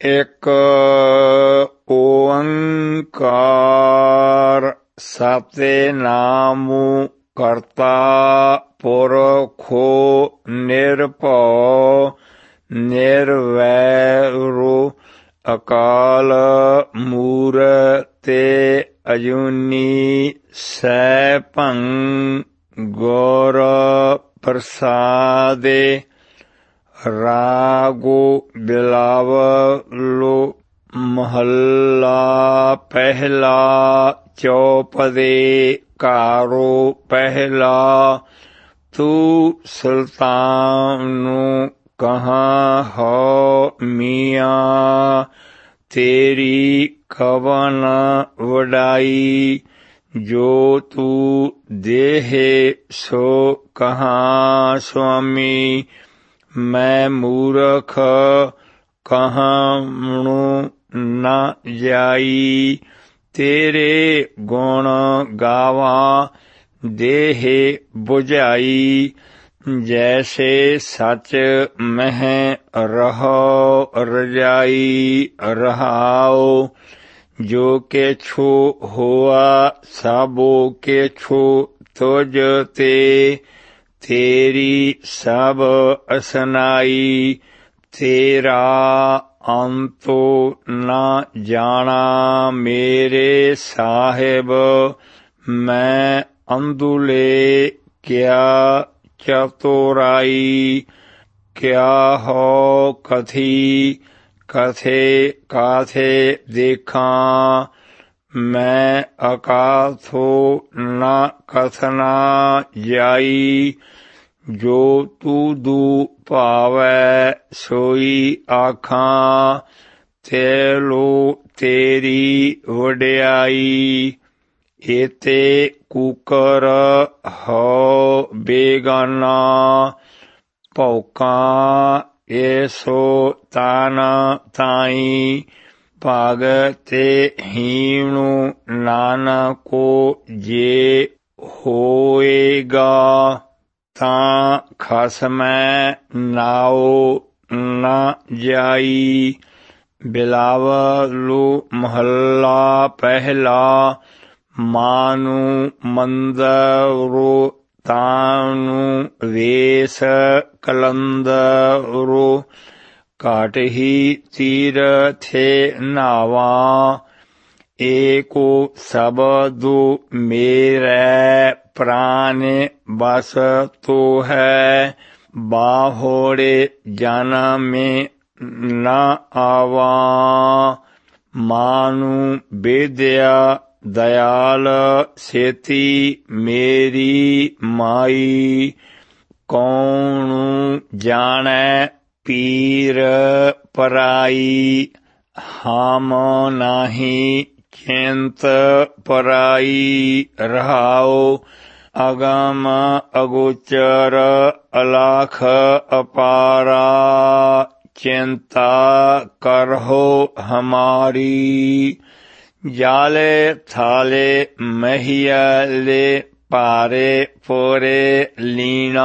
ਇੱਕ ਓੰਕਾਰ ਸਤਿਨਾਮੁ ਕਰਤਾ ਪੁਰਖੋ ਨਿਰਭਉ ਨਿਰਵੈਰੁ ਅਕਾਲ ਮੂਰਤਿ ਅਜੂਨੀ ਸੈਭੰ ਗੁਰ ਪ੍ਰਸਾਦਿ ਰਾਗੋ ਬਿਲਾਵਲੋ ਮਹੱਲਾ ਪਹਿਲਾ ਚੌਪਦੇ ਘਾਰੋ ਪਹਿਲਾ ਤੂੰ ਸੁਲਤਾਨੁ ਕਹਾਂ ਹੋ ਮੀਆਂ ਤੇਰੀ ਕਵਨ ਵਡਾਈ ਜੋ ਤੂੰ ਦੇਹੇ ਸੋ ਕਹਾਂ ਸੁਆਮੀ ਮੈਂ ਮੂਰਖ ਕਹਾਣੁ ਨਾ ਜਾਈ ਤੇਰੇ ਗੁਣ ਗਾਵਾਂ ਦੇਹੇ ਬੁਝਾਈ ਜੈਸੇ ਸਚ ਮਹਿ ਰਹੋ ਰਜਾਈ ਰਹਾਉ ਜੋ ਕੇਛੁ ਹੋਆ ਸਭੋ ਕੇਛੁ ਤੁਝ ਤੇ ਤੇਰੀ ਸਭ ਅਸਨਾਈ ਤੇਰਾ ਅੰਤੁ ਨਾ ਜਾਣਾ ਮੇਰੇ ਸਾਹਿਬ ਮੈਂ ਅੰਧੁਲੇ ਕਿਆ ਚਤੁਰਾਈ ਕਿਆ ਹੋ ਕਥੀ ਕਥੇ ਕਾਥੇ ਦੇਖਾਂ ਮੈਂ ਅਕਾਥੋ ਨਾ ਕਥਨਾ ਜਾਈ ਜੋ ਤੂੰ ਭਾਵੈ ਸੋਈ ਆਖਾਂ ਤੇਲੋ ਤੇਰੀ ਵਡਿਆਈ ਏਤੇ ਕੂਕਰ ਹੋ ਬੇਗਾਨਾ ਭੌਕਾਂ ਏਸੋ ਤਾਨ ਤਾਈ ਭਗਤੇ ਹੀਣੁ ਨਾਨਕੋ ਜੇ ਹੋਏਗਾ ਤਾਂ ਖਸਮੈ ਨਾਉ ਨਾ ਜਾਈ ਬਿਲਾਵਲੂ ਮਹੱਲਾ ਪਹਿਲਾ ਮਾਨੁ ਮੰਦਰੁ ਤਾਨੁ ਵੇਸ ਕਲੰਦਰੁ ਕਾਟਹੀ ਤੀਰਥੇ ਨਾਵਾਂ ਏਕੋ ਸਬਦੁ ਮੇਰੇ ਪ੍ਰਾਨ ਬਸ ਤੋ ਹੈ ਬਾਹੋੜੇ ਜਨਮੇ ਨਾ ਆਵਾਂ ਮਾਨੁ ਬੇਦਿਆ ਦਇਆਲ ਸੇਤੀ ਮੇਰੀ ਮਾਈ ਕੌਣੁ ਜਾਣੈ ਪੀਰ ਪਰਾਈ ਹਮ ਨਾਹੀ ਚਿੰਤ ਪਰਾਈ ਰਹਾਉ ਅਗਮ ਅਗੋਚਰ ਅਲਾਖ ਅਪਾਰਾ ਚਿੰਤਾ ਕਰਹੁ ਹਮਾਰੀ ਜਾਲੇ ਥਾਲੇ ਮਹੀਲੇ ਭਾਰੇ ਪੋਰੇ ਲੀਣਾ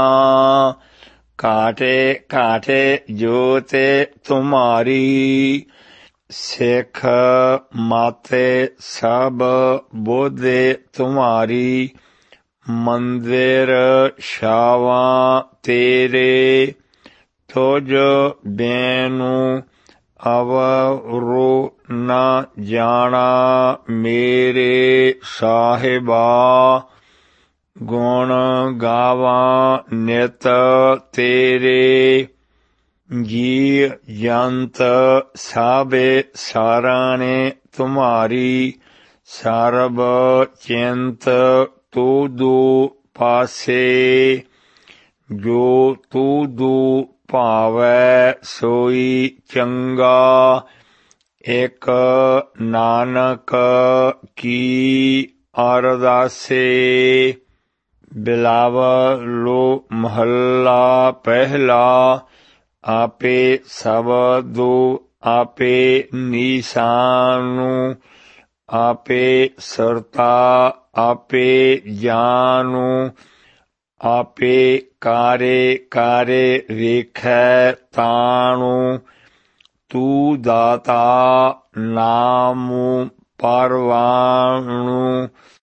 ਕਾਟੇ ਕਾਟੇ ਜੋਤੇ ਤੁਮਾਰੀ ਸਿੱਖ ਮਾਤੇ ਸਭ ਬੋਧੇ ਤੁਮਾਰੀ ਮੰਦਿਰ ਛਾਵਾਂ ਤੇਰੇ ਤੁਝ ਬੈਨੁ ਅਵਰੁ ਨਾ ਜਾਣਾ ਮੇਰੇ ਸਾਹਿਬਾ ਗੁਣ ਗਾਵਾਂ ਨਿਤ ਤੇਰੇ ਜੀ ਜੰਤ ਸਾਬੇ ਸਾਰਾਣੇ ਤੁਮਾਰੀ ਸਰਬ ਚਿੰਤ ਤੂੰ ਪਾਸੇ ਜੋ ਤੂੰ ਭਾਵੈ ਸੋਈ ਚੰਗਾ ਇਕ ਨਾਨਕ ਕੀ ਅਰਦਾਸੇ ਬਿਲਾਵਲੋ ਮਹੱਲਾ ਪਹਿਲਾ ਆਪੇ ਸਬਦੁ ਆਪੇ ਨੀਸਾਨੁ ਆਪੇ ਸਰਤਾ ਆਪੇ ਜਾਨੁ ਆਪੇ ਕਾਰੇ ਕਾਰੇ ਵੇਖੈ ਤਾਣੁ ਤੂੰ ਦਾਤਾ ਨਾਮ ਪਰਵਾਣੁ